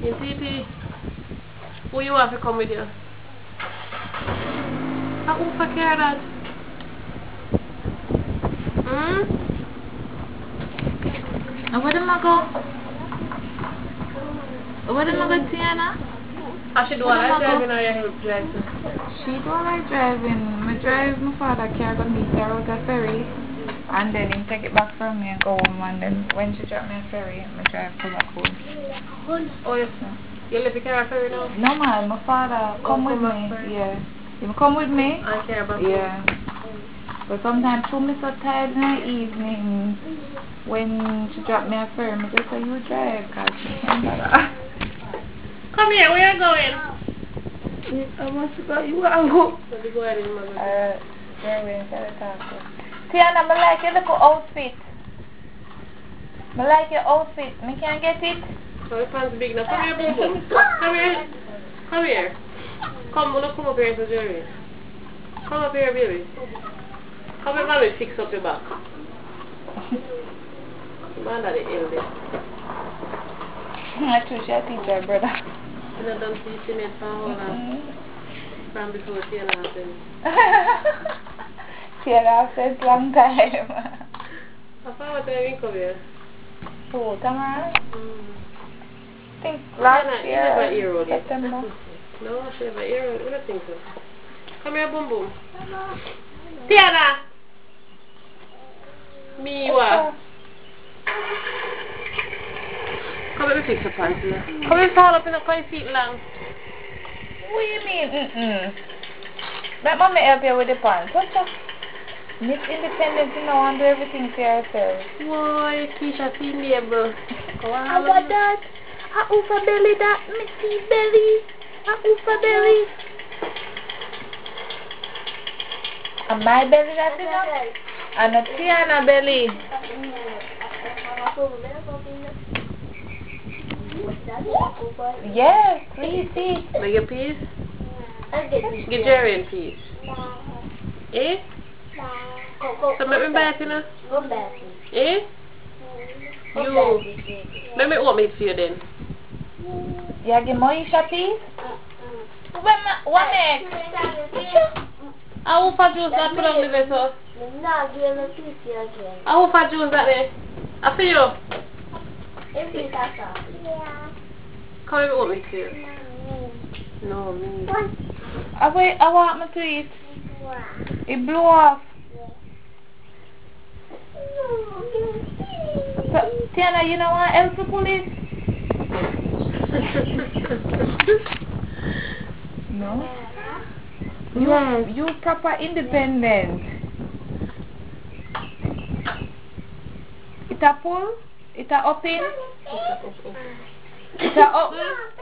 In TP. Who you want to come with you? Who for care that? Where do I go? Where do I go, Tiana? I should do all that driving or you help drive too? She do all that driving. I drive my father car go meet her out a ferry. And then he take it back from me and go home, and then when she drop me a ferry, I drive to back home. Oh yes. You live in car ferry now? No man, my father come with me. Yeah. You come with me? I care about yeah. But sometimes too me so tired in the evening when she drop me a ferry, I just say you drive because she can't bother. Come here, where you going? I must go, you want to go? Let me go ahead and mother. There we talk. Tiana, I like your little outfit. I like your outfit. Me can't get it. So your pants big now. Come here, boom boom. Come here. Come here. Come, wanna come up here to Jerry. Come up here, baby. Come here, mommy, fix up your back. Man, that is ill there. I choose your teacher, brother. You know, don't teach me for all that. From before Tiana happened. Tiana happened long time. How far was I come here? Oh, Tamara? I think last year, September. No, she have an ear. I don't think so. Come here, boom boom. Tiana! Me, what? Come here, fix your pants here. Come here, fall up in the 5 feet long. What do you mean? Let mommy help you with the pants. What's up? Miss Independent, you know, and do everything for yourself. Why, Keisha, see neighbor. Go on. I got that. I offer belly that, Missy belly. I offer belly. And my belly that thing up? And a Tiana belly. Yes, 3 feet. Make a piece? Get Jerry a piece. Eh? So make me back, you know? Eh? You. Let me open it for you then. You give Moisha piece? What make? I will for juice that put on the vessel. I will for juice that there. I feel you. Come and open it for you. No, me. Wait, I want me to eat. It blew off. So, Tiana, you know what else to pull it? No? You proper independent. It a pull? It a open? It a up?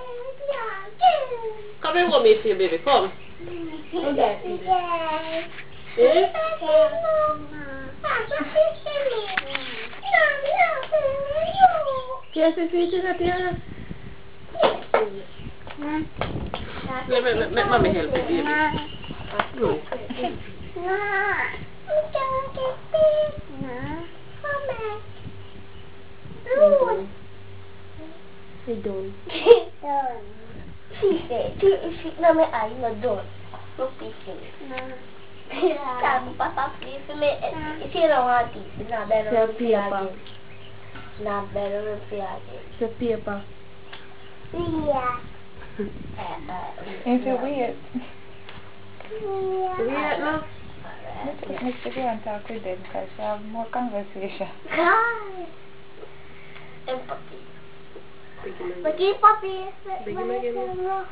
Come and open it for you, baby. Come. Eh? Yes, it's eating at Tiana. Let mommy help you, baby. Good. Say don't. She said, she no me I no don't. No picking. Papa please me. She don't want it. It's not better than paper. Not better than paper. It's a paper. Yeah. Is it weird? Weird, no? Let's go and talk with them because we have more conversation. Empathy. Bagi papi. Bagi lagi ni.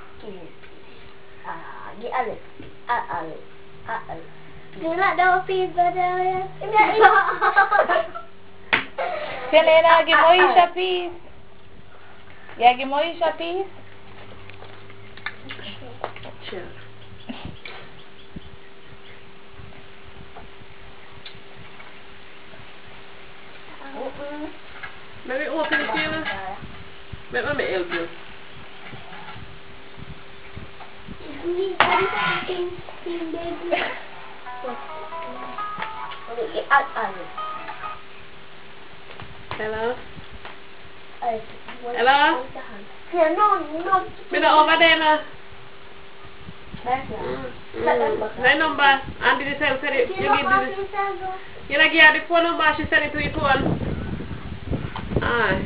Gi ale. Ale. Sila daw pizza daw yan. Selena, give Moisha peace. Yeah, give Moisha peace. Sure. Let me open it for you. Let me help you. Hello? Hello? Yeah, no. Me not over there now. Back My number. And did you say it? You like the phone number, she sent it to your phone. Aye.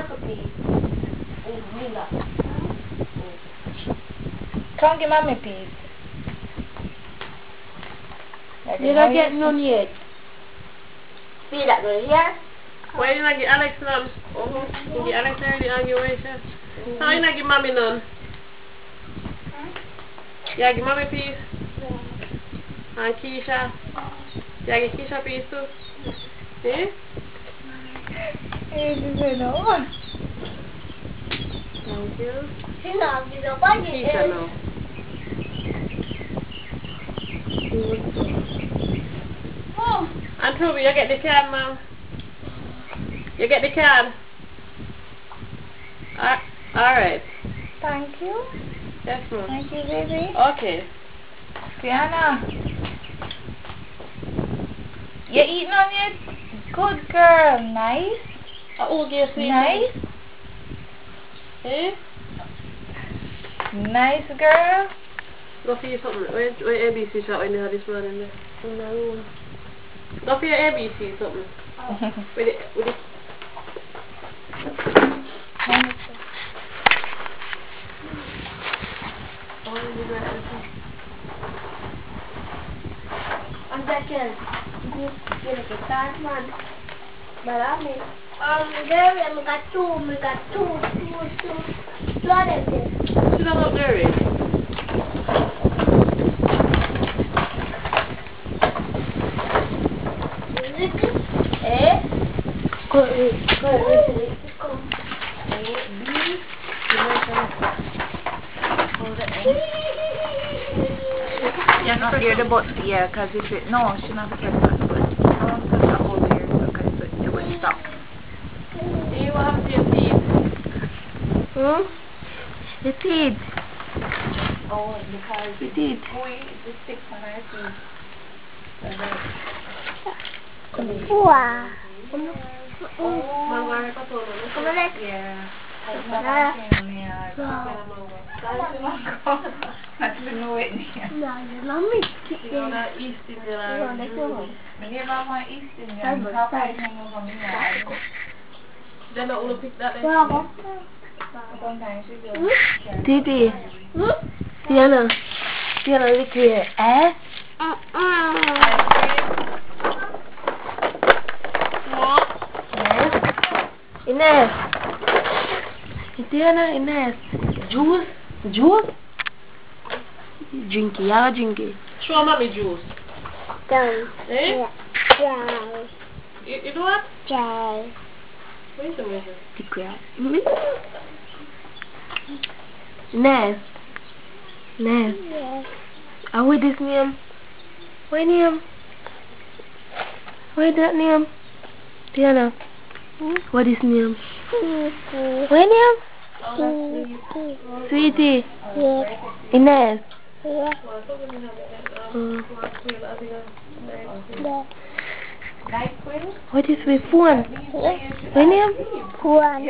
Come give mommy peace. You don't get none yet. See that right here? Why you not give Alex none? You give Alex the arguation. How you not give mommy none? You give mommy peace? And Keisha? You give Keisha peace too? Eh? She said no. Thank you. She's not giving up on you. Keisha no. And Toby, you get the card, ma'am? You get the card? Alright. Thank you. Yes, ma'am. Thank you, baby. Okay. Tiana. You eating on it? Good girl. Nice. Oh, yes, Nice. Eh? Nice girl. Go for you something. Where ABC shot when you had this morning there? In the room. Go for your ABC something. With it. I'm second. Get a card, man. Marami. There we got two of them. Should I look there? Eh? Go. You're not hear the button, yeah, because if it, no, she's not press that button. I want to press that over here, so because it will stop. See what happened to your teeth? The teeth. Oh, because The teeth. the sticks on our teeth. Wow. Yeah. That's the new way. No, you're not me. You know that East Indian Maybe Mama East Indian. How can I hang over me? They're not going to pick that there. Sometimes she does. Titi. Tiana, look here. Eh? Ines. Tiana, Ines. Juice? Drinky, y'all drinky. Show mommy juice. Done. Eh? Yeah. You do what? Yeah. Wait a minute. The crap. Ines. Yes. Are we this name? What name? What that name? Tiana. What is name? What name? Sweetie. Ines. What is my phone? What name? Phone.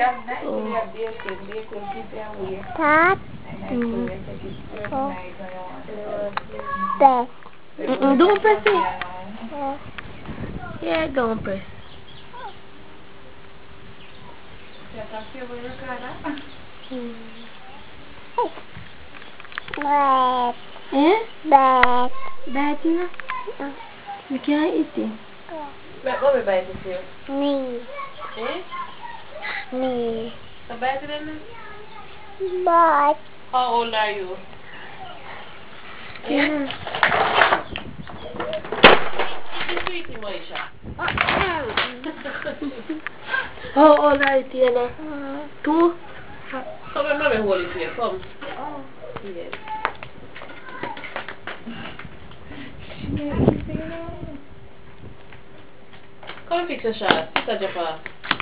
Dad. Don't press it. Yeah, don't press. Bad. Eh? Bad. Bad, you know? You can't eat it. What will bite it here? Me. Eh? Me. A bite it in there? Bad. How old are you? Yeah. Sweetie Moisha. How old are you, Tiana? 2? Come and mommy hold it here, come. Yes. Come and fix your shot. Sit at your paw.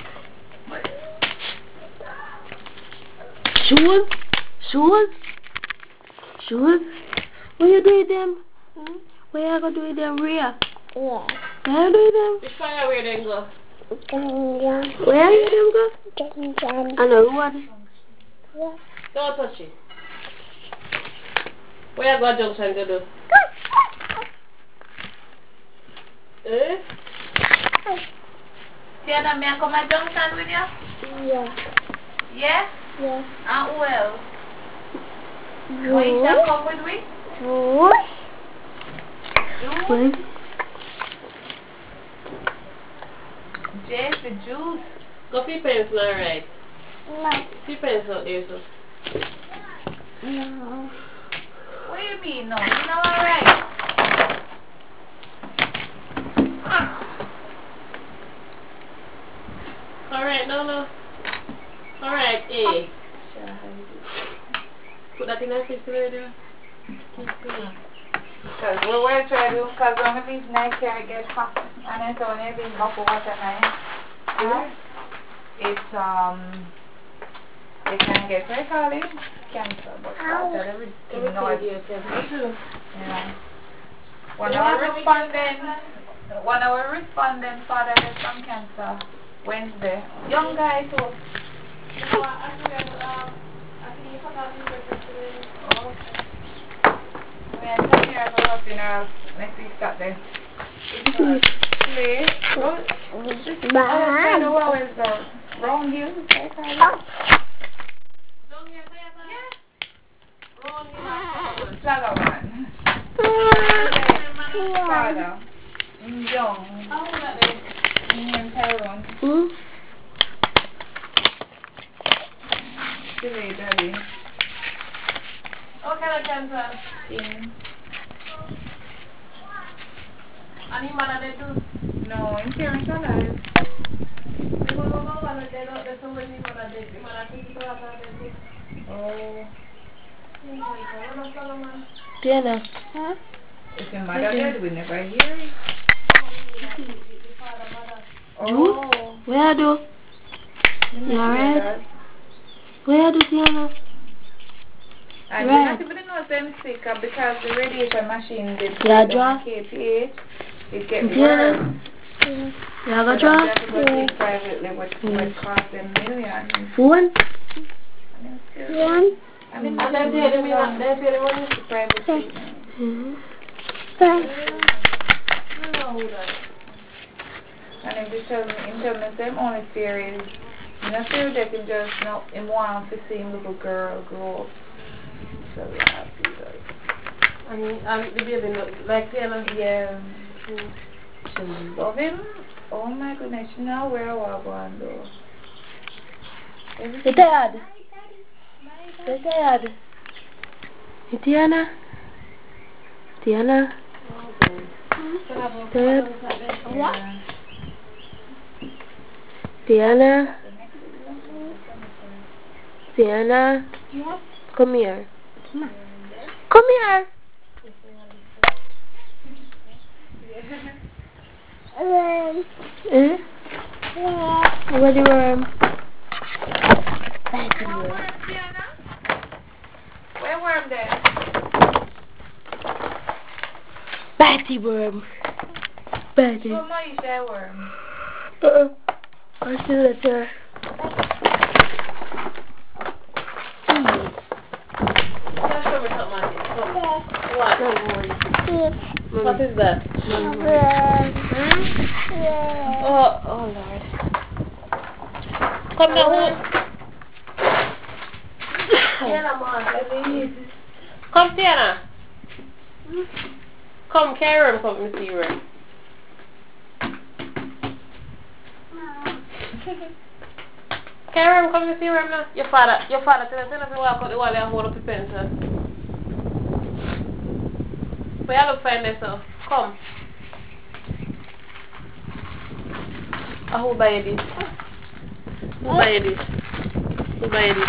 Shoes? What you do with them? What you gonna do with them, Rhea? Yeah. Where you do with them? Which fire where they go? Where you them go? On the road. Yeah. Don't touch it. Where you go junction to do? Eh? Tiana, may I come at junction with you? Yeah. Yeah? Yeah. And who else? Why you shall come with me? What? Juice? Jess, the juice. Go for your pencil, alright. No. See pencil out there, so. No. What do you mean, no? You know alright? Alright, no. Alright, eh. Put that in that fridge there. Because what we're trying to do, because when we leave night here, it gets hot. And it's only being hot for water night. It's, they can get, what do you call it? Cancer, but that everything knows. Yeah. One of our respondents, father had some cancer Wednesday. Young guy too. We had some here for our funeral next week Saturday. Play. Kind of always go. Round hill, they call it. Slagawan. Father. Young. Named Tyrone. Silly daddy. What kind of cancer? Yeah. And him and they do? No, in parents alive. Oh. Tiana. Huh? If your mother dead, we never hear it. Oh. Where do? You alright? Where do, Tiana? And right. you not even know them sick because the radiation machine did Draw? KPH, it gets Tiana? worse. You go draw? They have to go see privately, which cost them millions. One? One? And then And they pay the money to private treatment. And him just tell me, same only fear is, I'm not fear that him just, no, him want to see him little girl grow up. So yeah, I feel like. And the baby look like Tiana? Yeah. Love him. Oh my goodness, you know where I was going though. You tired? You tired? You Tiana? Tiana? Tired? What? Tiana? Tiana? Come here. Come here. Eh? Where the worm? Where worm there? Batty worm. Batty. So much is that worm? I still let her. What is that? Oh Lord. Come now. Come, Tiana. Come, carry him, come and see her. Carry him, come and see her now. Your father, tell us to walk out the wall and hold up the pencil. But you look fine there, so come. Who buy you this? Who buy you this? Who buy you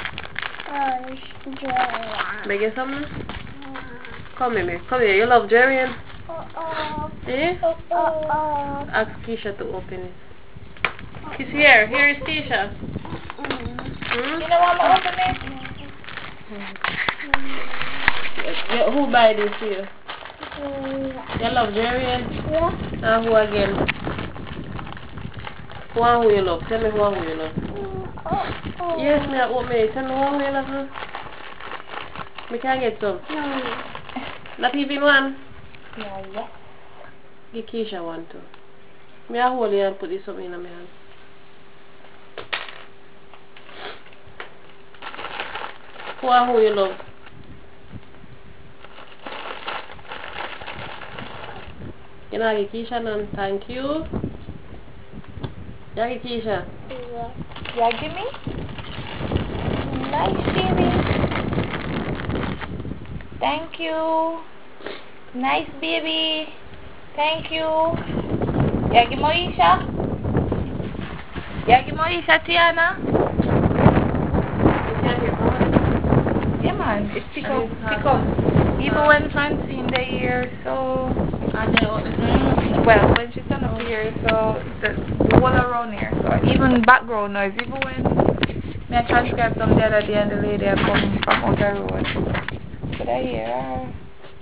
this? Beg you something? Come here. Come here. You love Jerian? Eh? Ask Keisha to open it. He's here. Here is Keisha. You know what I'm opening? Yeah, who buy this here? You love Jerian? Yeah. Who again? Who you love? Tell me who you love. Yes, me I open it. Turn the one way, love. Me can get some. No. Not even one. Yeah, yes. Give Keisha one too. Me I hold it and put this something in my hand. Who I hold you love? You know, give Keisha none. Thank you. Yeah, give Keisha. Yeah. Yeah, give me. Nice, baby. Thank you. Nice, baby. Thank you. Yeah, give Moisha. Yeah, give Moisha, Tiana. You can't hear from Yeah, man. It's pick up. Pick Pick up. Even when Francine the here, so... well, when she turn up here, so the wall around here, so even background noise, even when me I transcribe some the other day and the lady I come from outer road. Could I hear her?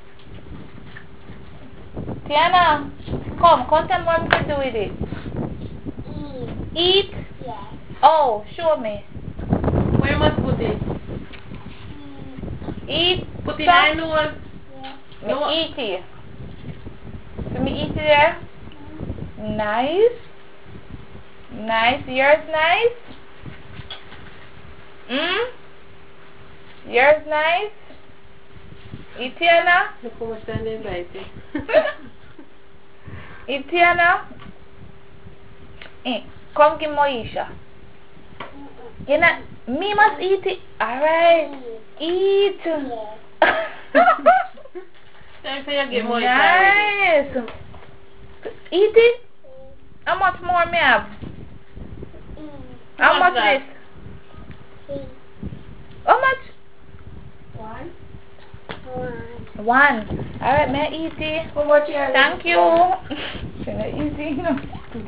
Tiana, come tell me what to do with it. Eat? Yeah. Oh, show me. Where must put it? Eat. Put it in the nose. Me eat it. So me eat it there? Nice. Nice. Yours nice? Yours nice? Itiana? Look how much time they invite you. Itiana? Come give Moisha. You know, me must eat it. Alright. Eat. Time for you to get more Nice. Eat it. How much more me have? How much that? this? How much? One. Alright, may I eat it? How much are Thank you. Can I eat it? No.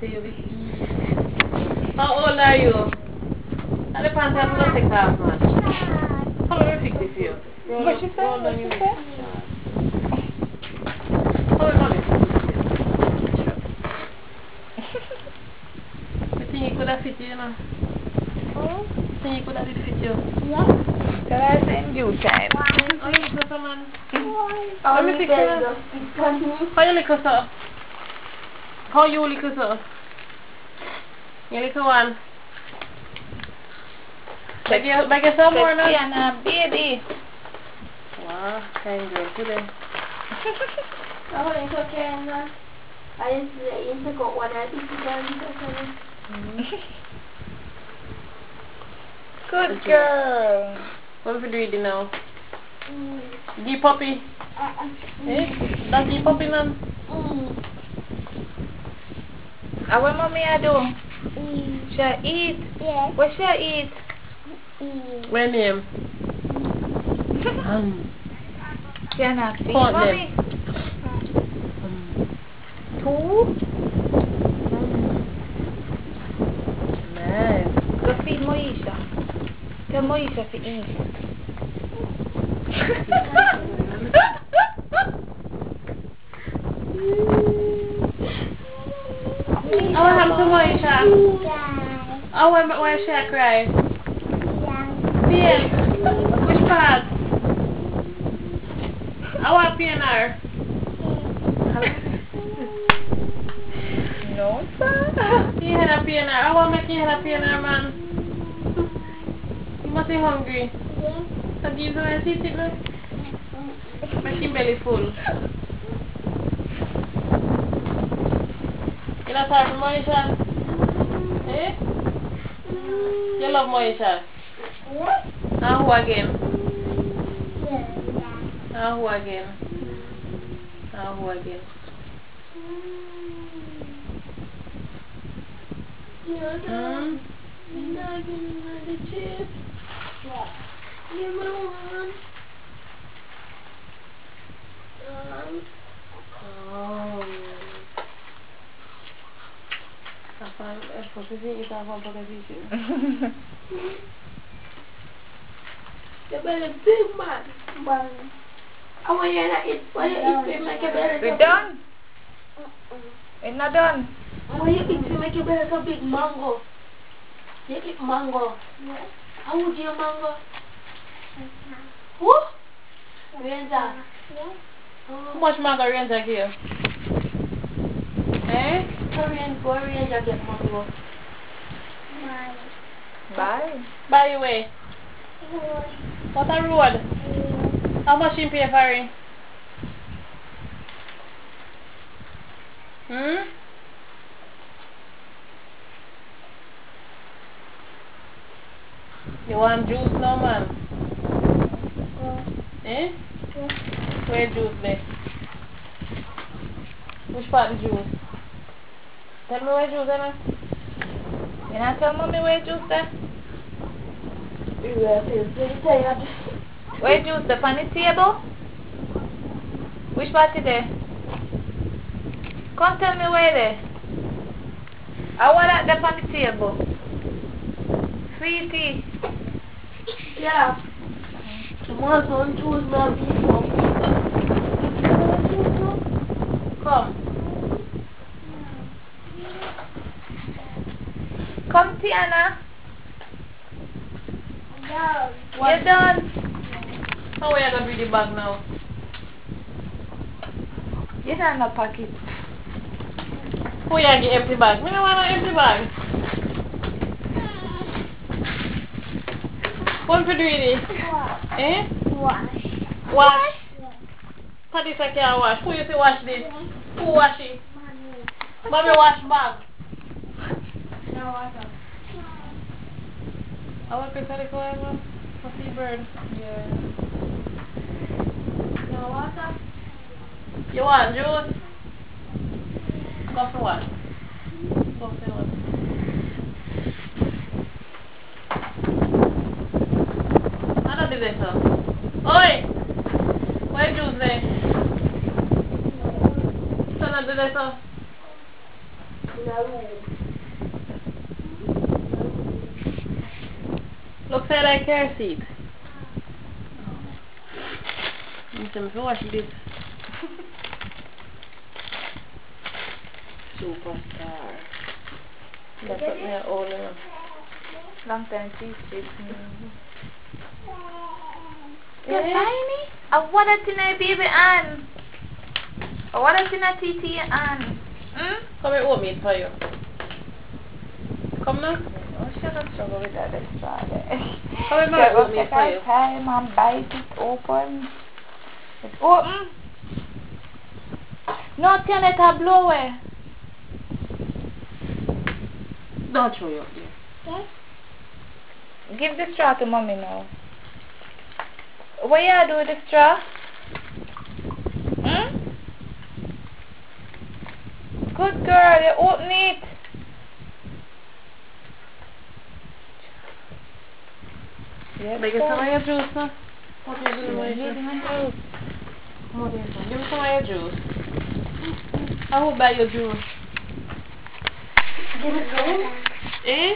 How old are you? That depends on what take off, man. How long fix it for you? What she say? What she say? How long fix it? I think you could have fit you, you know. I think you could have fit you. Tell her it's in due time. How you look so, man? Let me fix it. How you look so? How you look so? You look one. Make yourself more now. Tiana, baby. Wow, kind girl today. Oh, it's okay, man. I used to go one. I think you can. Good girl. What are we doing now? The puppy. Eh? That's the puppy, man. And what mommy I do? Shall eat? Yes. What shall eat? What name? Tiana, feed Call mommy. Two? Nice. Go feed Moisha. Tell Moisha to eat. I want him to Moisha. I want Moisha cry. Bien. Which part? I want PNR. No, sir. You had a PNR. I want to make you have a PNR, man. You must be hungry. So give you a seat, it now. Make your belly full. You not tired of Moisha? Eh? You love Moisha? And who again? And who again? And who again? You're not getting another chip. Give me one. You better big man. I want you to eat. Why you eat to make your belly so big? We done? It's not done. Why you eat to make your belly so big? Mango. You eat mango. Yes. How would you mango? What? Ranger. How much mango Ranger give you? Eh? Go Ranger get mango. Bye. By the way. What a road? How much you pay for it? You want juice now, man? Eh? Where juice there? Which part of juice? Tell me where juice there. You not tell mommy where juice there? Yeah, I feel pretty tired. Where juice there? On the table? Which part is there? Come tell me where there. I want that on the table. Sweetie. Yeah. Tomorrow some juice now. Come. Come, Tiana. You're done. How are you going to read the bag now? You don't have no pocket. Who you get empty bag? I don't want an empty bag. What for doing it? Eh? Wash. Wash. Paddy say can't wash. Who you say wash this? Who wash it? Mommy wash bag. No water. I want to say for bird. Yeah. No water. You want juice? Go for what? Go for what? I don't do this now. Oi! Where juice there? So not do this now. Look say like car seat. You see me wash this. Superstar. That's what they're all in. Long time cheese. You're tiny? I want it in a baby Ann. I want it in a TT Ann. Come here, oatmeal for you. Come now. Oh, she doesn't struggle with that extra there. Come here, my oatmeal for you. Time and bite it open. It's open. No, turn it a blow away. Don't show you up there. Yes. Give the straw to mommy now. What you do with the straw? Good girl, you open it. Yeah, make some of your juice, huh? What do you do with your juice? What do you do? Give me some of your juice. I will buy your juice. Give it some. Eh?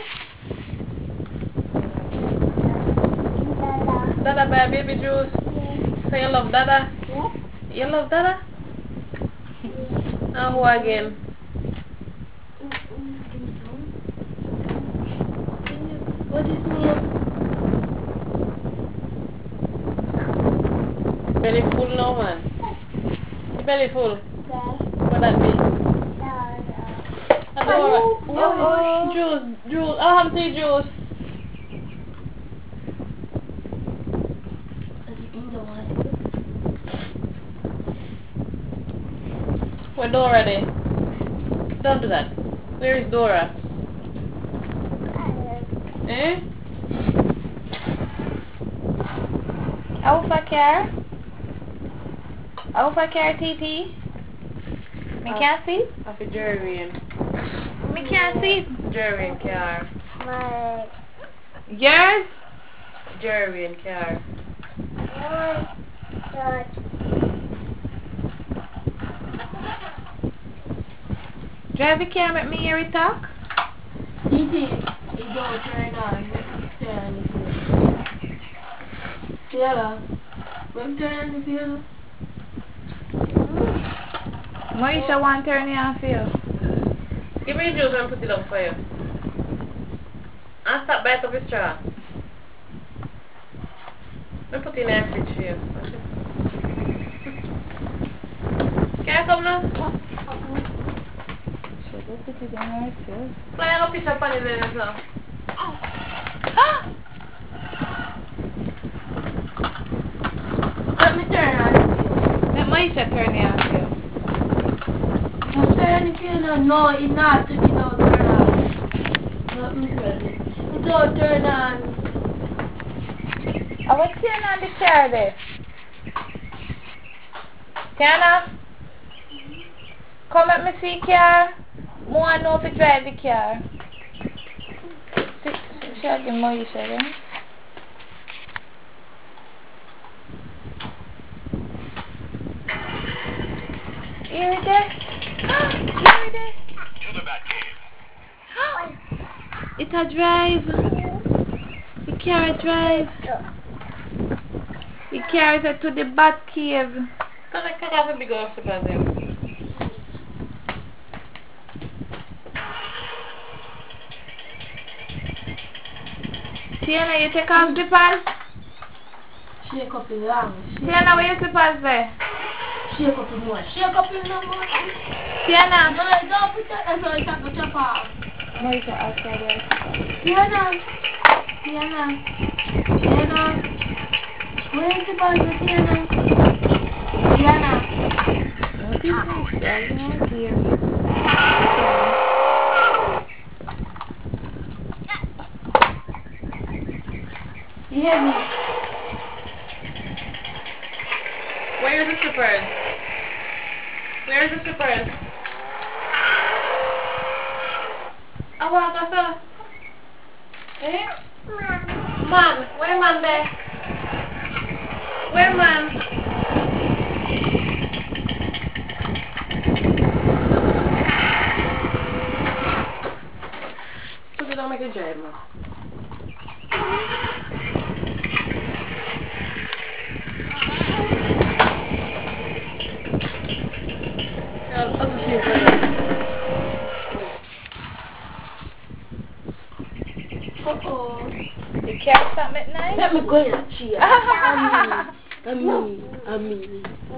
Dada buy baby juice. So you love Dada? Yes. You love Dada? Now who again? What is name? Belly full now, man. Your belly full. What that be? Juice. I'll have tea juice. Where Dora there? Don't do that. Where is Dora? Eh? Alpha care? Alpha care TT? Me can't see? Of a Jerry. Me can't see. Jerry and car. My. Yours? Jerry and car. God. Drive the car, make me hear it talk. It don't turn on. Sierra. When turn the field. Moisha want to turn it on for you. Give me juice and put it up for you. And stop biting up the straw. I put in the fridge for you. Can I come now? So go put it in right here. Fly up fish up on the lens now. Let me turn on the fuel. Let Maisha turn it on for you. No, turn the fuel on. No, it's not. It don't turn on. Let me turn it. It don't turn on. I will turn on the car there. Tiana, come let me see car. More know to drive the car. She'll give Maisha then. Here it is. Here it is. It a drive. The car a drive. The car is to the bat cave. So I can have a big off the basil. Tiana, you take off the pants? Shake up the long. Tiana, where your slippers there? Shake up the more. Shake up the more. Tiana. No, don't put that. That's why I can't put your off. Maisha outside there. Tiana. Where is the bottle, Tiana? What is this? I don't hear. You hear me? Where's the slippers? Where's the slippers? I want to go. Eh? Man, where man there? Where man? Put it on make a drive, man. I'll just leave it. Uh-oh. The car stop at night? Let me go in a chair. Ami.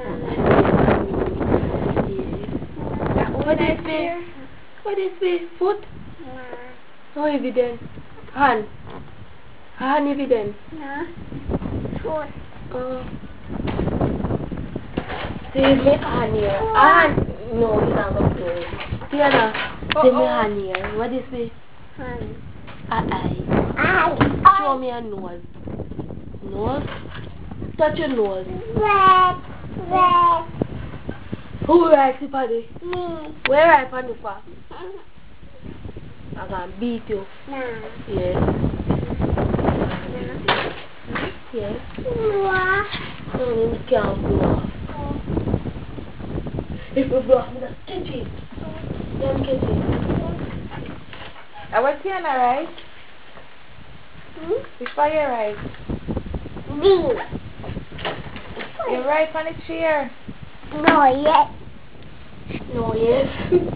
What is this? What is this? Foot? No evidence. Hand. Hand evidence. Foot. Save me hand here. Hand. No, it's not going to go. Tiana, save me hand here. What is this? Hand. Eye. Show me a nose. Nose? Touch your nose. Who writes it, Paddy? Me. Where write Paddy for? I'm going to beat you. No. Yes. Yes. No. No, you can't blow off. If you blow off, I'm going to catch it. Let me catch it. I was here, right? Which way you right? Me. You're right on the chair. No, yes. No, yes.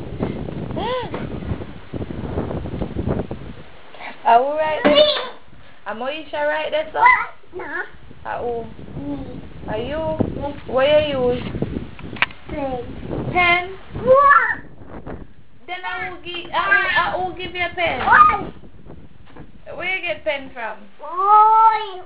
Are we right there? Am Maisha right there, so? No. Who? Me. Are you? What you use? Pen. Pen? What? Then I will give you a pen. What? Where you get pen from? Oi.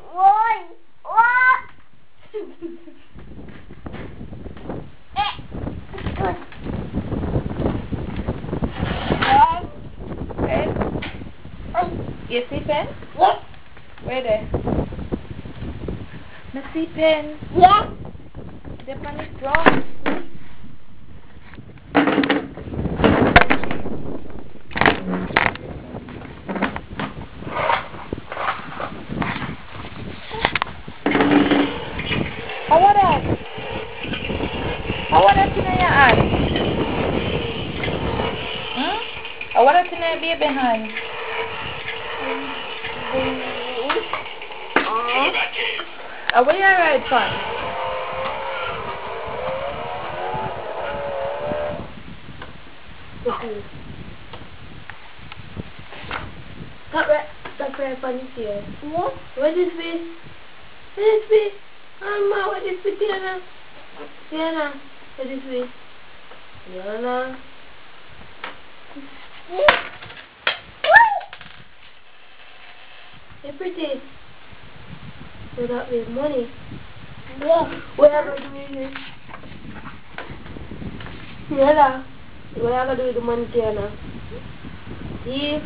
Pen? You see pen? Yes. Where there? I see pen. Yes. The pen is wrong. How are that in your hand? How are that in your baby hand? Where you ride from? Stop right on the chair. What? What is this? This way. Mama, what is with Tiana? Tiana, what is with? Tiana. Hey, pretty. You got me money. Yeah. What are you going to do with it? Tiana. What are you going to do with the money, Tiana? Steve.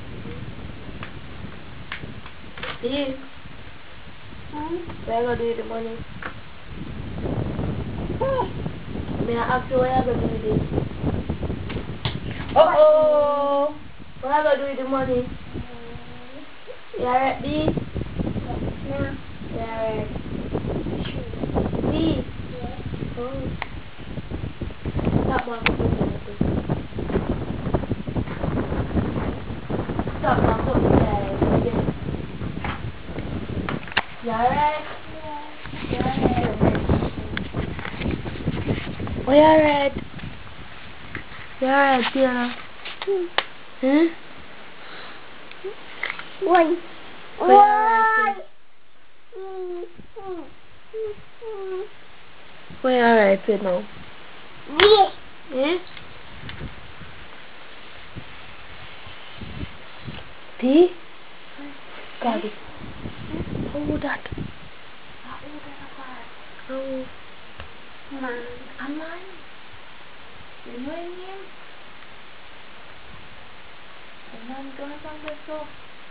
Steve. What are you going to do with the money? May I ask you what are you going to do with it? Uh-oh. What are you going to do with the money? You alright, B? No. You alright? B? Yeah. Oh. Stop, Mom. Stop, Mom. Put me down. You alright? Yeah. You alright? Oh, you alright? You alright, Tiana? Hmm? Why? Why? Why you alright, you know? Eh? T? Got it. Hold that. Oh. Aman. You know him? Aman, go on the sofa.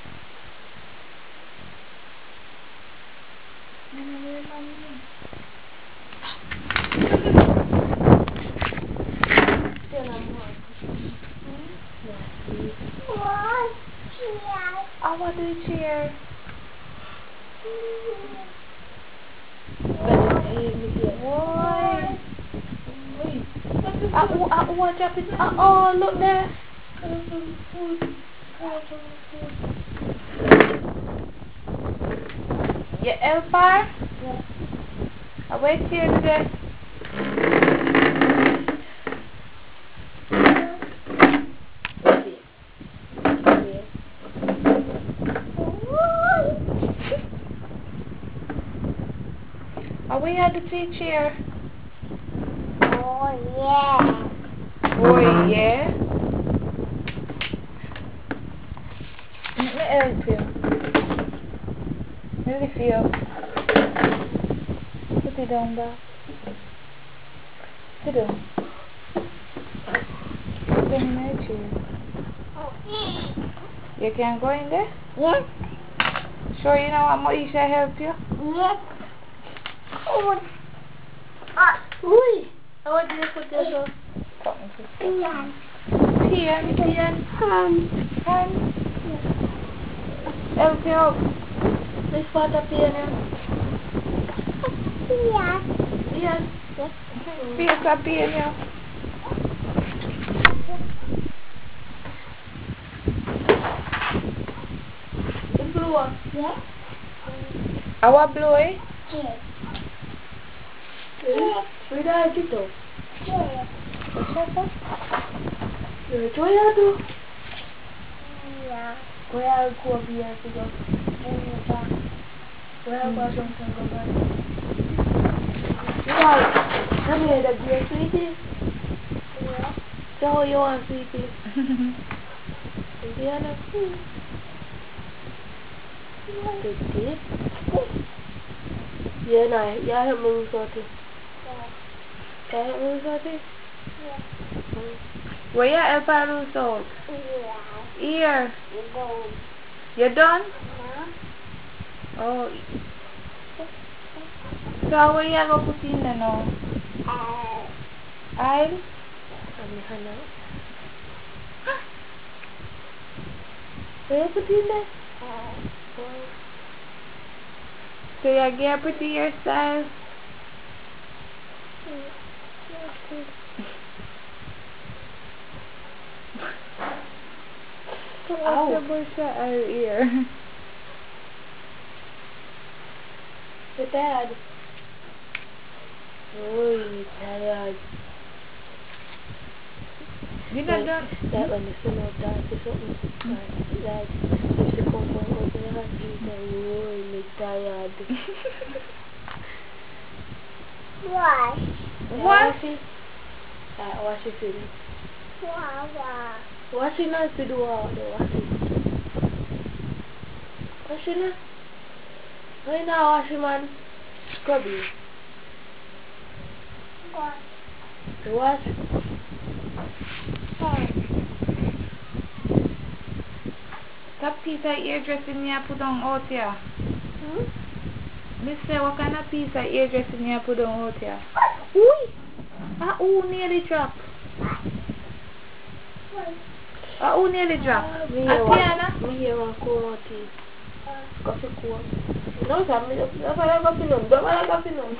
I want to cheer. Why? Watch up it. Oh, look there. You helper? Yeah. I wait here today. Are we at the teacher? Oh yeah. Oh yeah. Let me help you. Let me feel. Put it down back. Sit down. Sit in my chair. You can go in there? Yes. Sure you know what Moisha help you? Yes. Oh. Ui. I want you to put this on. Pian. Hand. Help you out. Let's put the piano. Pian. Pian sa piano. In blue one? Yes. Our blue, eh? Yes. Where did I get those? Yes. What's that? Where are you? Yeah. Where are you going to be at to go? Where are you going to go back? Right. Come here, the beer, sweetie. Yeah. So you want, sweetie? Indiana. Good tip. Yeah, no, yeah, I have moves on too. Yeah. I have moves on too? Yeah. Where you help her lose out? Yeah. Here. You're done. You done? No. Oh. So where you go put in there now? Aisle? Where you put in there? So you get pretty hairstyle? Ow. What's the bush out of ear? Your dad. Oh, you're tired. You not done? Like when the sun out there, see something. Like, if she come from out in the hot heat and you me tired. Wash. What? Wash it for me. Wash. Wash it now if you do all the wash it. Wash it now. Why not wash it, man? Scrub it. Wash. Wash. That piece of hairdressing you put on out here. Mister, what kind of piece of hairdressing you put on out here? Ooh! Who nearly dropped? Who nearly dropped? Tiana? Me here one comb out here. Coffee comb. No, sir, that's why I got to know. That's why I got to know.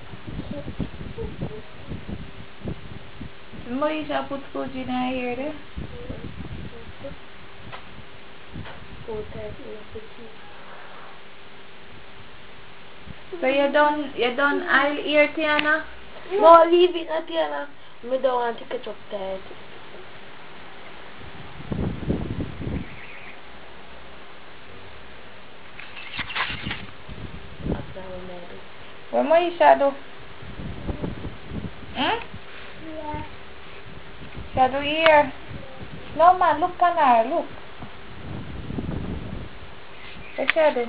Moisha put scotch in her hair there. So you done oil ear, Tiana? No, leave it, Tiana. Me don't want to catch up tight. What Moisha do? Yeah. Shadow ear. No man, look on her, look. The shadow.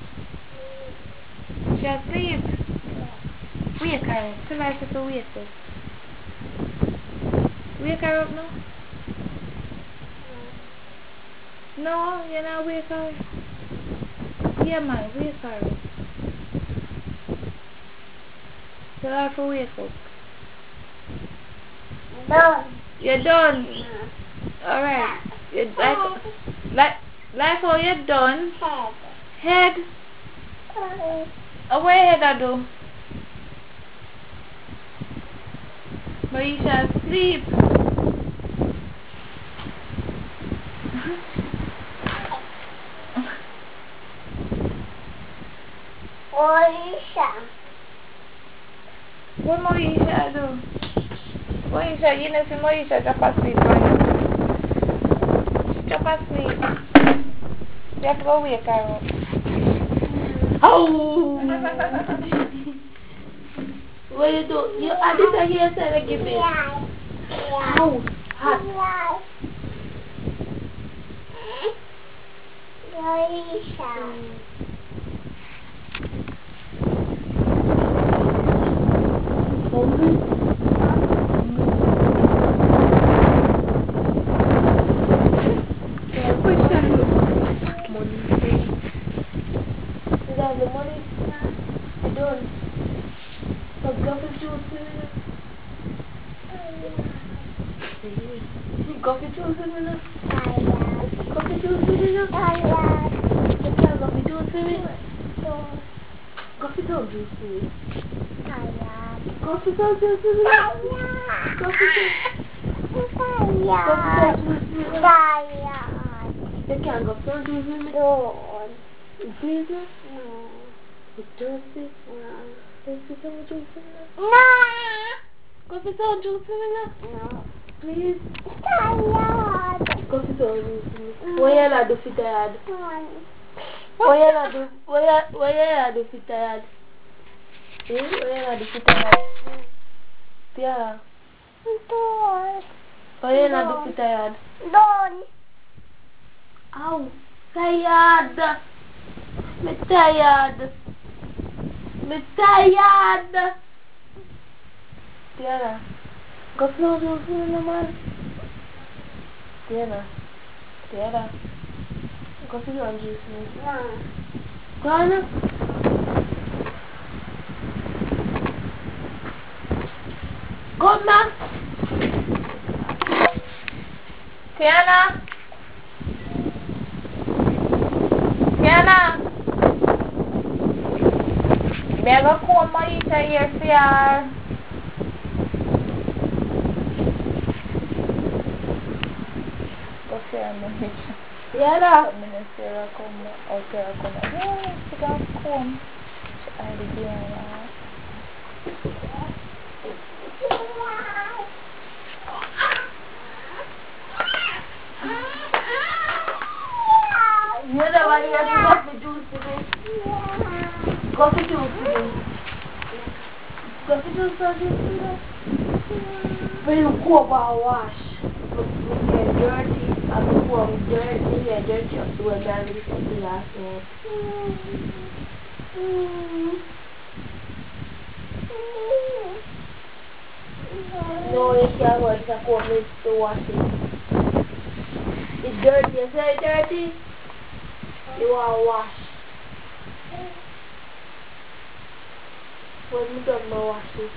She asleep. Wake her up. Tell her to wake up. Wake her up now. No, you're not wake her up. Yeah man, wake her up. Tell her to wake up. Done. You're done. Alright. Like how you're done. Head. Head. What head I do? Moisha sleep. Moisha. What Moisha do? Moisha, you know see Moisha drop asleep, right? She drop asleep. You have to go wake her up. Oh! What you do? I did a hair side I give it. Yeah. Ow! Hot. Moisha. The money, you don't. So coffee juice in it. Coffee juice in it. Coffee juice in it. Coffee juice in it. Coffee juice in it. Coffee juice in it. You can't go for juice in it. Please, no. You thirsty? Thirsty some juice in it? Coffee some juice in it? Please? Coffee some juice in it? What you do for tired? What you do for tired? Eh? What you do for tired? Yeah. What you do for tired? Ow! Tired! Me tired! Me tired! Tiana, go flow juice in the man. Tiana, go flow juice in the man. Go on. Come now. Tiana? Tiana? May I go comb Moisha here for her? Go for her, Moisha. Tiana. I'm going to see her come out here. Yeah, she got comb. She had the gear. you have to got the juice to me. Got the juice to me. Got the juice to me. When you go about wash, when you get dirty, and the form dirty, you get dirty up to a man with the last one. No, you can't wash the comb to wash it. It's dirty, you say dirty, you want to wash. When you don't know wash it.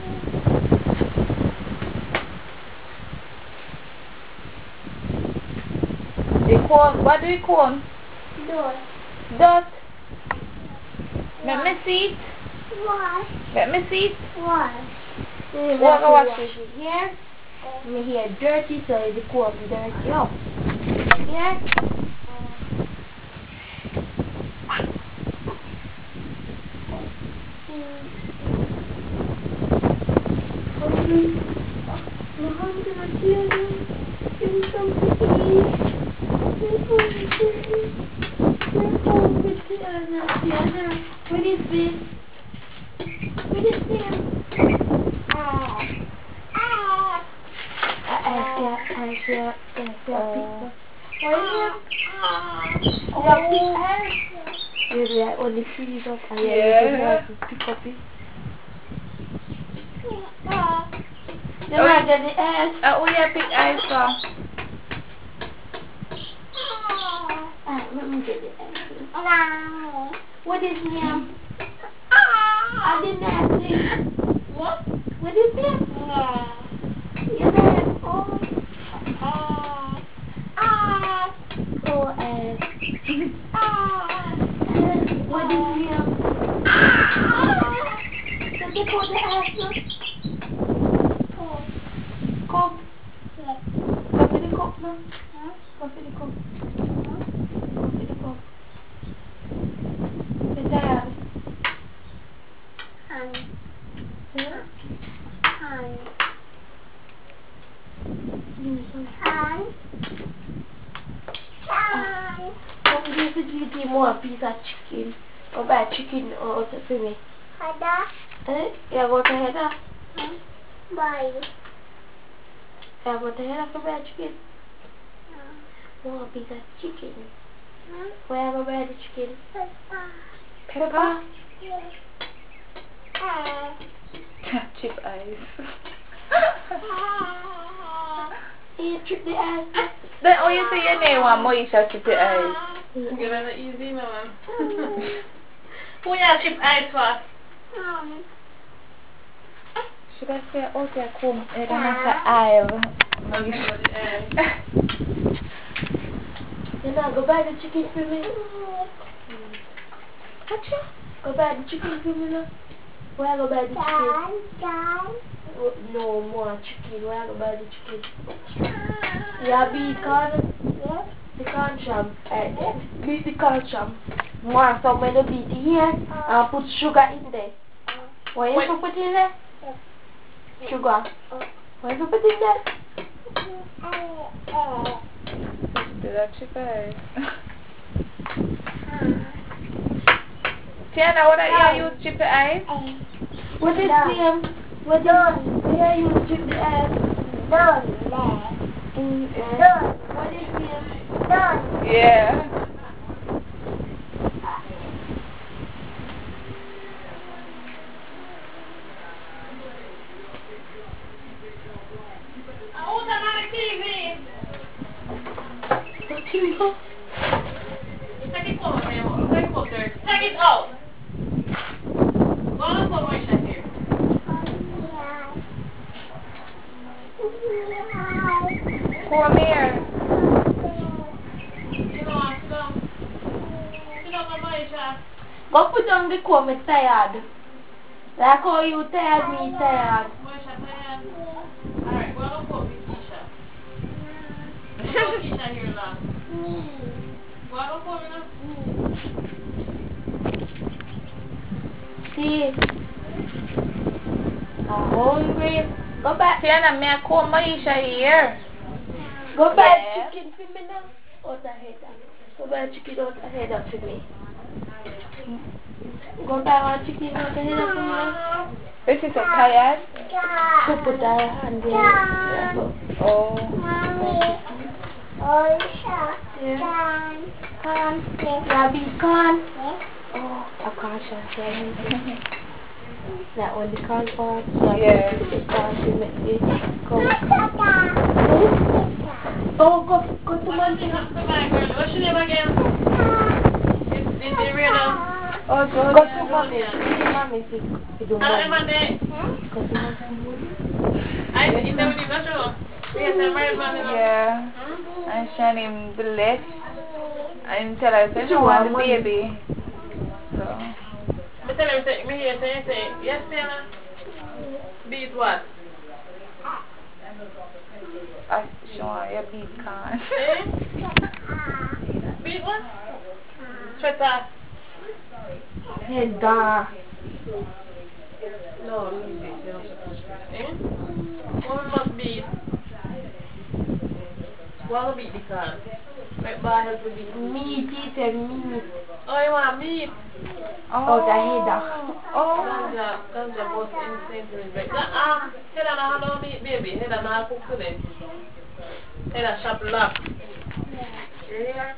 The comb, what do you comb? Dot. Dot. Let me see it. Wash. Let me see it. Wash. Walk and wash it. Here, my hair dirty, so the comb dirty up. Here. What is this? What is this? Only freeze up and yeah. Pick up it. You want to get the ass? Oh, yeah, pick eyes from. Let me get the ass. What is name? I didn't ask you. What? What is name? Your name? Oh, ass. What is name? Does it call the ass? Cup. Go for the cup now. Go for the cup. Go for the cup. The dad. Hand. Yeah? Hand. Hand. Hand. Come give the GT more piece of chicken. Or buy chicken out for me. Hada. Eh? You go to Hedda? Bye. You go to Hedda for buy chicken? More piece of chicken. Where you go buy the chicken? Pepper? Chip eyes. You trip the ass. Then, oh, you say your name, Moisha, chip your eyes. You're gonna easy, mama. Who you chip eyes for? Should I say, oh, yeah, come, you're gonna have to aisle. Moisha. You know, go buy the chicken for me. Gotcha. Go buy the chicken for me now. Where I go buy the chicken? No more chicken. Where I go buy the chicken? Yeah, beat corn. Yeah. The corn sham. Beat the corn sham. More so when you beat it here and put sugar in there. What you put in there? Sugar. What you put in there? Did that chip eyes? Tiana, what are you use chip your eyes? What is name? What are you use chip the ass? Done. What is name? Done. Yeah. Take it over, man. Take it over there. Take it out. Go on, put my shit here. Come here. Sit down, sit down. Sit down, my shit. Go put on the comb, it's tired. Like how you tired, me tired. My shit, man. Alright, go on, put me Keisha. Put Keisha here now. Go on, put me now. See? I'm hungry. Go back. Tiana, may I comb Moisha here? Go back chicken for me now. Out of head. So buy chicken out of header for me. Go buy one chicken out of header for me. This is so tired. So put that hand there. Yeah. Oh. Yeah. Corn. Yeah, big corn. Oh, a corn shot. That one, the corn part. Yeah. The corn to make the corn. Oh, go to Monty. What's your name again? It's Rihanna. Oh, Jordan. Go to Mommy. Mommy, see. Ano naman eh? Go to Mommy. Ay, hindi mo din na siya. Yes, I'm married man. Yeah. And she named the leg. And tell her, so she want the baby. So. I tell him, say, yes, Sienna? Beat what? She want your beat corn. Eh? Beat what? Sweater. Header. No, leave it. You're not supposed to. Eh? Woman must beat. Wanna beat the car? Like, buy help to beat. Meat, eat and meat. Oh, you want meat? Oh, the header. Oh. Ganja was insane to me. Header na hello meat, baby. Header na cook today. Header shop lock. Yeah.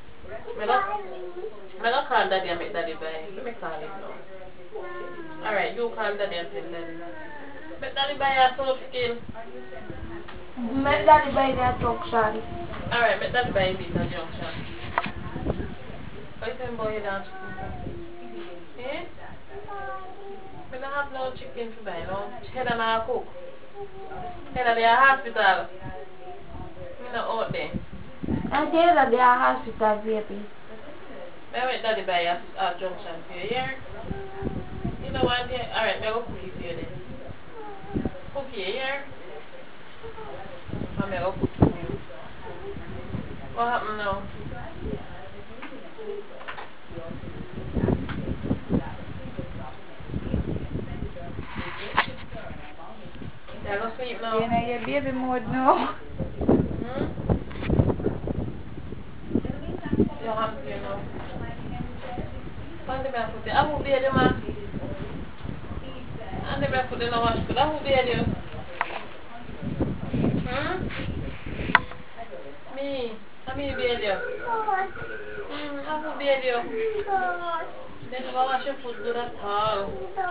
I don't call daddy and make daddy buy. Let me call him now. Alright, you call daddy and tell daddy. Make daddy buy a soap skin. Make daddy buy that junction. Alright, make daddy buy a bit of junction. What you saying boy down chicken? Eh? I don't have no chicken to buy, no. Head and I cook. Head of the hospital. I'm not out there. And there at the hospital, baby. I went daddy buy a junction for you, yeah? You know what? Yeah? Alright, I go cookie for you then. Cookie, yeah? I'm going to go cook for you. What happened now? Yeah, go sleep now. You know, your baby mode now. Jag har inte någon. Kan det med att jag har det man. Ande med att det någon var skulle ha det. Mi be det. Har det. Den var så fullra tal.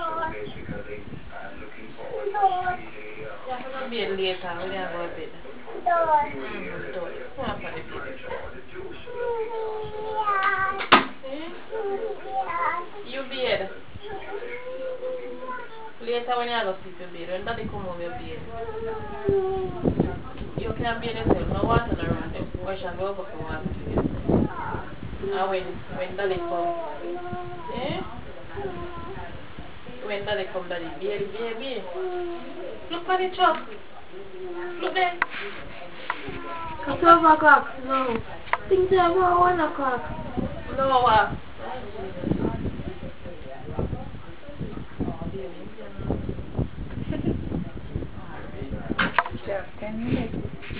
Jag får be lite här och jag går be. Då. Vad fan det blir. You bed. Later when you go sleep your bed, when daddy come home your bed. You can't bed yourself, no water around them. Or shall go over for water to yourself. And when daddy come, eh? When daddy come, daddy, baby. Look at the truck. Look there. It's 12 o'clock. No. Things are about 1 o'clock. No, Just 10 minutes.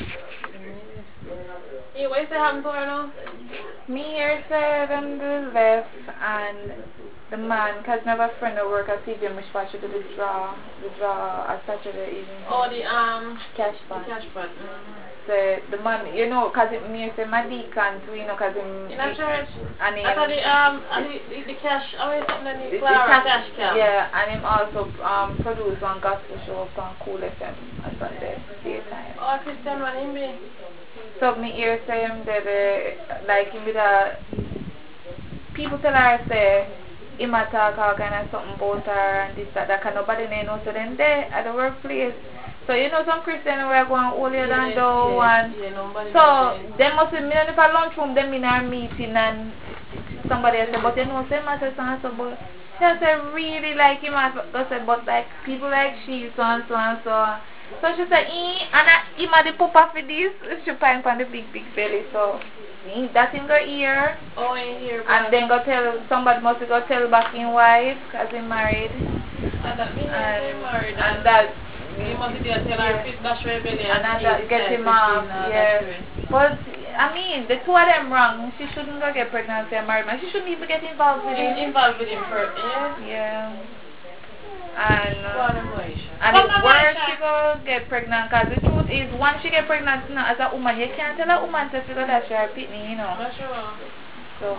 Hey, what is the ham for now? Me here said them do left and the man, because I have a friend who work at CVM which watch to do the draw at Saturday evening. Oh, the cash fund. The cash fund. So the man, you know, because it me say my deacon too, you know, because him. In a church. And him, I thought the cash. I was something the Clara cash camp. Yeah, and him also produce one gospel show on Cool FM on Sunday daytime. Oh, Christian one him be. So me hear say him that like him with a people tell her say him a talk all kind of something about her and this that can nobody know. So then they at the workplace. So you know some Christian who are going holier than thou and so they must be in a lunchroom them in our meeting and somebody else say, but you know say matter so and so, but they say really like him and say, but like people like she so and so and so. So she said, and him a the papa for this, she pine on the big belly, so that in her ear. Oh, in here. And then go tell, somebody must go tell back in wife, because he married. And that means married. And that, you must be tell her fit dash rebellion. and that get him off, yeah. But I mean, the two of them wrong. She shouldn't go get pregnant and marry man. She shouldn't even get involved with him. Involved with him first, yeah? Yeah. And And it's worse she go get pregnant, because the truth is, once she get pregnant as a woman, you can't tell a woman to figure that she her pitney, you know. That's true. So.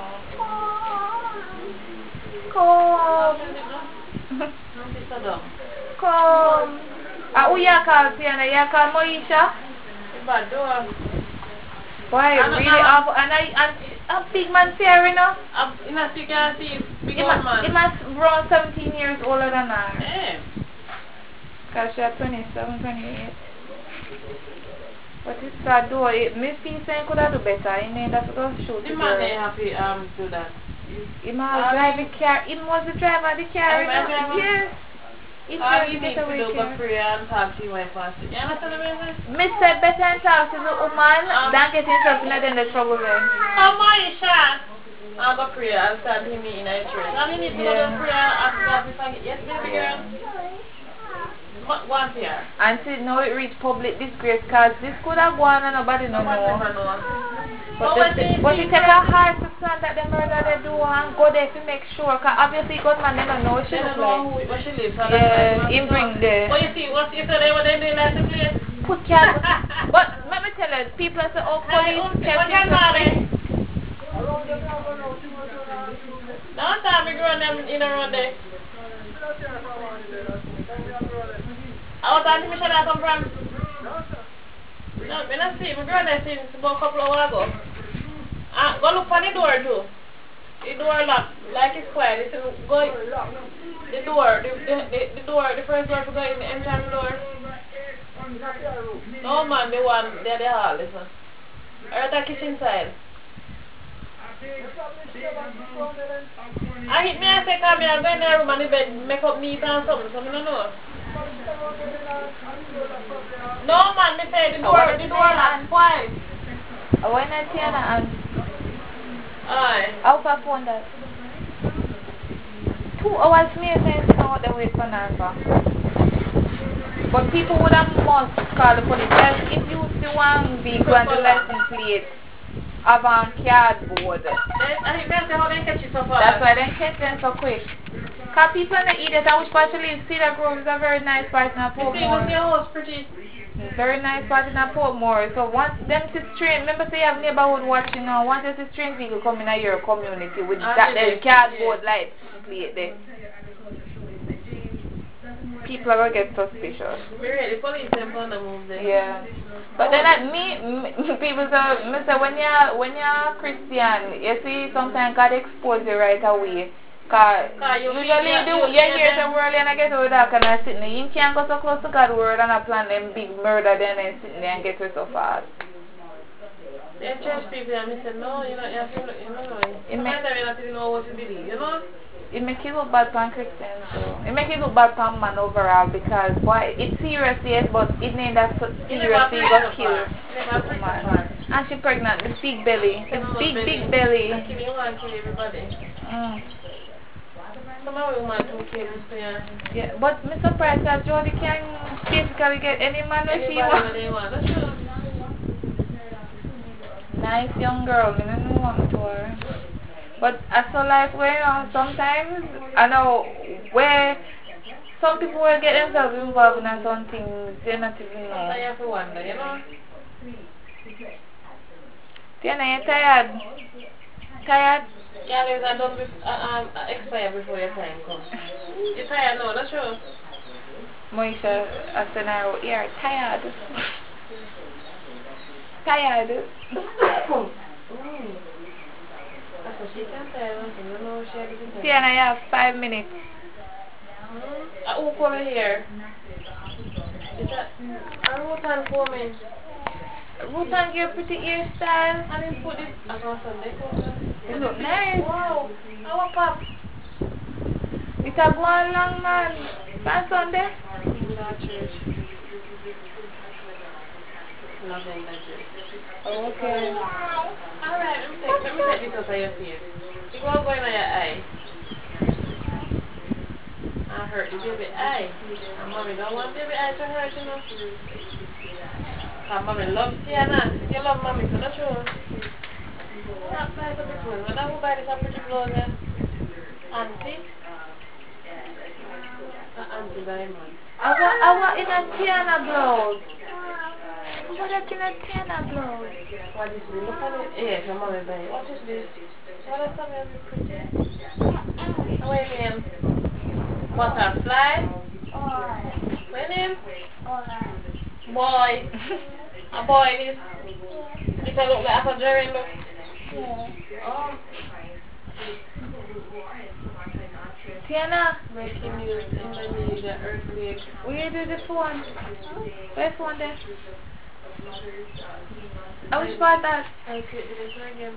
Come. Who you call Tiana? You call Moisha? Bad door. Boy, really awful. And a big man here, you know? You know, you can see big old man. He must around 17 years older than her. Yeah. Because she's 27, 28. But it's sad though. Miss P saying could have do better. He need to go shoot The man they have to do that. He must drive the car. He was the driver of the car. Yes. You need to do go prayer and talk to your wife first. You understand what I'm saying? Miss said better and talk to the woman than get himself in the trouble then. Oh, Maisha! I'll go pray and start him in a church. And you need to go to prayer and start to forget. Yes, baby girl? One here. And see, now it reached public disgrace, because this could have gone and nobody know. But it take a heart to stand that the murder they do and go there to make sure, because obviously gunman they don't know what she looks like. Where she lives. Yeah, him bring the... But you see, what you said what they do like the place? Put cat. But let me tell you, people say, oh, police kept him so free. Don't tell me growing them in a road there. How time Michelle I come from? No, I don't see. I'm growing there since about a couple of hours ago. Go look for the door too. The door locked, like it's quiet. It's go the door, the door, the first door to go in the entrance door. No man, the one they're the hall, this one. Or the kitchen side. I hit me and say, come here, go in the room and the bed, make up neat and something, so I don't know. No man, me say the door locked twice. When I Tiana and Aye. how far phone that? 2 hours me saying to know what they wait for Narva. But people would have must call the police. Like if you see one vehicle and the license plate of a cardboard. I think that's how they catch you so far. That's why they catch them so quick. Because people in the idiot, I wish part to live. Cedar Grove is a very nice part in Portmore. See, your house pretty. Very nice part in Portmore. So once them see strange, remember say you have neighborhood watching now, once you see strange people come in your community with that cardboard light plate there. People are going to get suspicious. Really, the police are going to move there. Yeah. But then people say when you're Christian, you see sometimes God expose you right away. Because usually you hear the word and I get over that kind of sitting there. You can't go so close to God's word and I plan them big murder then and sitting there and get you so fast. The church people and me say, no, you know, you have to look, you know. Sometimes you don't even know what to believe, you know. It makes you look bad for Christians, so it makes you look bad for man overall, because boy, it's serious, yes, but it ain't that so serious, you got killed. Man. And she pregnant, the big belly, the big belly. You want to kill everybody. Some of the women who kill us, yeah, but I'm surprised that Jody can basically get any man that she wants. That's true. Nice young girl, I don't know what to her. But I feel like where sometimes I know where some people will get themselves involved in some things they not even know. I have to wonder, you know. Tiana, you tired? Tired? Yeah, there's a don't expire before your time comes. You're tired now, that's true. Moisha, I said now, you're tired. Tired. She can tell, you know, she has to Tiana, you have 5 minutes. Who come here? Is that Rutan coming? Rutan, your pretty hairstyle. I didn't put it on Sunday. It look nice. Wow, our pop. It's a go on long, man. On Sunday? That church. Nothing that church. Okay. Alright, let me take this out of your face. You go on your eye. I hurt the baby eye. And mommy don't want baby eye to hurt, you know. Mommy loves Tiana. You love mommy, so not sure. Not buy the big one. But who buy this pretty blouse there? Auntie? Auntie Diamond. I want in a Tiana blouse. I want that in a Tiana blouse. What is this? Look at it. Yes, your mommy buy it. What is this? What is something pretty? What's your name? Butterfly? What's your name? Boy. A boy this. This a look like a Jerry look. Oh. Tiana, Breaking news in Indonesia earthquake. where did the phone? Where's phone there? I wish about that. Earthquake did it again.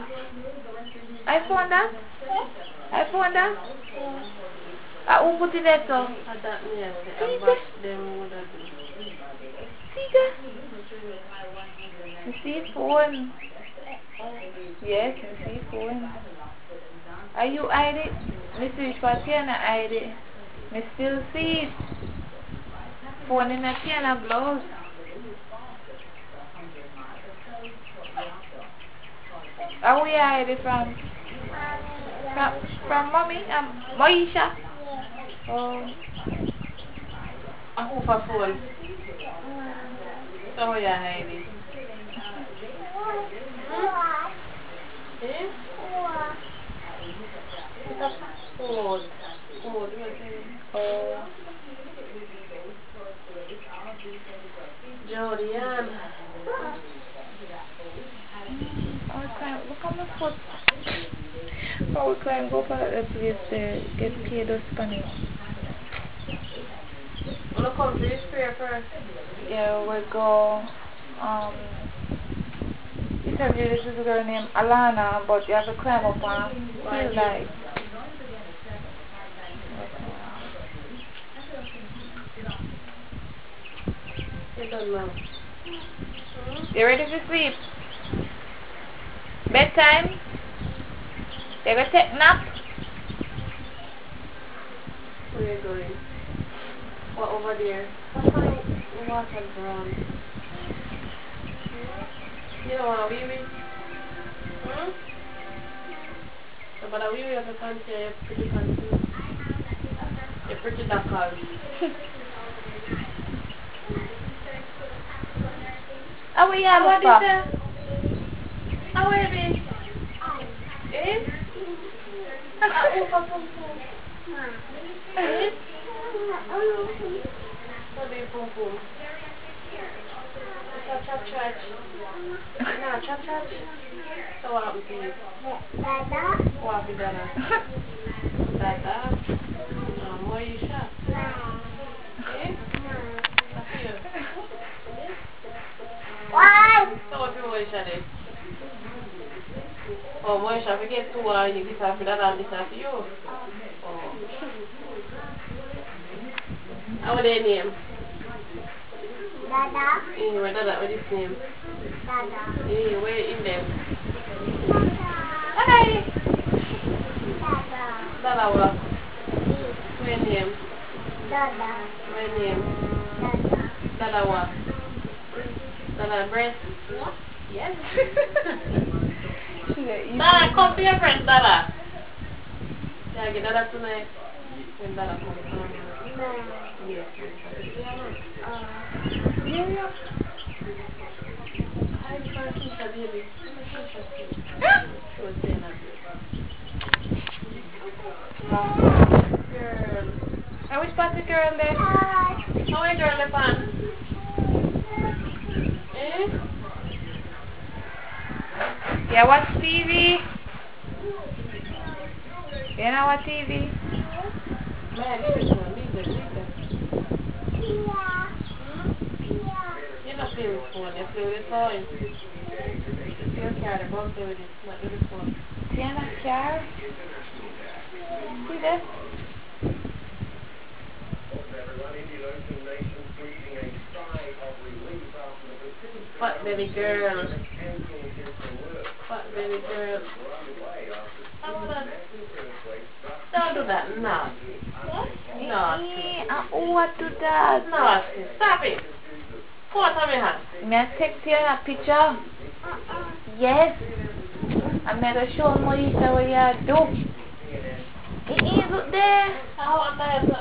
I found that? I found that? Who put it there so? Had that me I say I bash them would have been. See that? You see phone? Yes, you see phone. Are you hide it? Me see it for Tiana hide it. Me still see it. Phone in a Tiana blouse. How we hide it from? From mommy? Moisha? Oh. A who for phone? So yeah, Heidi. Eh? It's a food. Food, you say? Oh. Jodian. Look on my foot. Oh, we can go for the place to get paid us money. Wanna come to this fair first? Yeah, we go. Interview this little girl named Alana, but you have to climb up on hill like. You don't know. You ready to sleep? Bedtime? You gonna take nap? Where are you going? What over there? What's the water ground? You don't want to wee wee? Hmm? So, but a wee wee of the panty, you're pretty panty. You're pretty knuckles. How are you have What a pop? is that? How are you be? Eh? Eh? What do you pum pum? Chat chat chat. Nah, chat chat. So what happened to you? What happened, Dada? Dada? Moisha? Eh? That's you. So what do Moisha did? Oh, Moisha, forget to you this after that and this after you. Oh. How are their name? Dada. Where Dada, what is his name? Dada. Where in them? Dada. Hey! Dada. Dada what? Where name? Dada. Where name? Dada. Dada what? Dada breast? Yes. Dada, come to your friend, Dada. Yeah, get Dada tonight. When Dada comes. Yes. Yeah. Hi, Keisha, baby. She was saying that. Girl. I wish about the girl there. How are you, girl, Lepan? Eh? Yeah, watch TV. You know what TV? Man, leave it one. Leave it. You're not playing with phone. You play with the toy. You carry the ball, play with it. Not with the phone. Tiana car. See that? What baby girl? What baby girl? Don't do that. Naughty. Naughty. What to that? Naughty. Stop it. What have you had? May I text you a picture? Yes. I'm going to show Moisha what you do. It is up there. I want that.